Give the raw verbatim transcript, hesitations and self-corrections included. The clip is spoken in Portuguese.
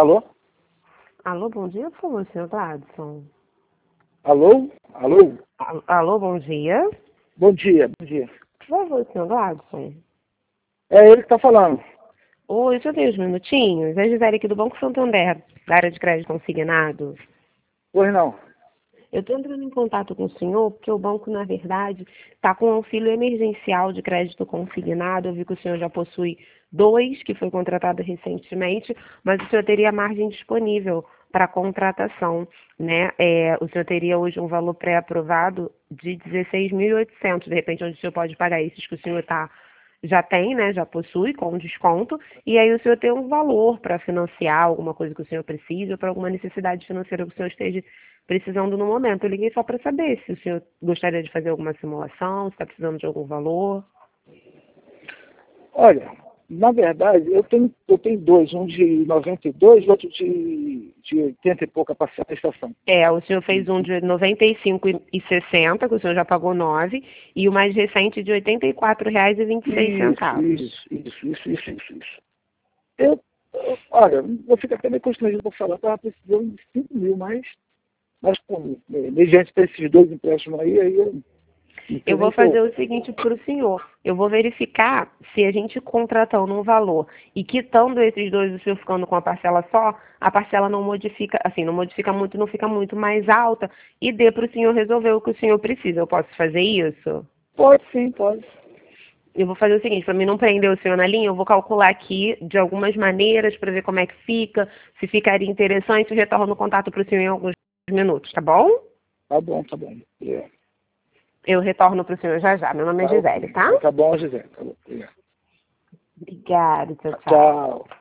Alô? Alô, bom dia, por favor, senhor Gladson. Alô? Alô? Al- Alô, bom dia. Bom dia, bom dia. Por favor, senhor Gladson. É ele que está falando. Oi, eu tenho uns minutinhos. É a Gisele aqui do Banco Santander, da área de crédito consignado. Pois não. Eu estou entrando em contato com o senhor porque o banco, na verdade, está com um auxílio emergencial de crédito consignado. Eu vi que o senhor já possui dois, que foi contratado recentemente, mas o senhor teria margem disponível para contratação, né? É, o senhor teria hoje um valor pré-aprovado de dezesseis mil e oitocentos, de repente, onde o senhor pode pagar esses que o senhor tá, já tem, né? Já possui, com desconto, e aí o senhor tem um valor para financiar alguma coisa que o senhor precisa, ou para alguma necessidade financeira que o senhor esteja precisando no momento. Eu liguei só para saber se o senhor gostaria de fazer alguma simulação, se está precisando de algum valor. Olha, na verdade, eu tenho, eu tenho dois, um de noventa e dois e outro de, de oitenta e pouca parcela da estação. É, o senhor fez um de noventa e cinco reais e sessenta centavos, que o senhor já pagou nove, e o mais recente de oitenta e quatro reais e vinte e seis centavos. Isso, isso, isso, isso, isso, isso. Eu, eu, olha, eu fico até meio constrangido para falar, estava precisando de cinco mil, mas, mas como, mediante esses dois empréstimos aí, aí eu... Eu vou fazer o seguinte para o senhor. Eu vou verificar se a gente contratando um valor e quitando esses dois, o senhor ficando com a parcela só, a parcela não modifica, assim, não modifica muito, não fica muito mais alta e dê para o senhor resolver o que o senhor precisa. Eu posso fazer isso? Pode sim, pode. Eu vou fazer o seguinte, para mim não prender o senhor na linha, eu vou calcular aqui de algumas maneiras para ver como é que fica, se ficaria interessante, eu retorno o contato para o senhor em alguns minutos, tá bom? Tá bom, tá bom. É. Eu retorno para o senhor já já. Meu nome é Tá, Gisele, tá? tá bom, Gisele. Tá bom. Obrigado. Obrigada, tchau, tchau. Tchau.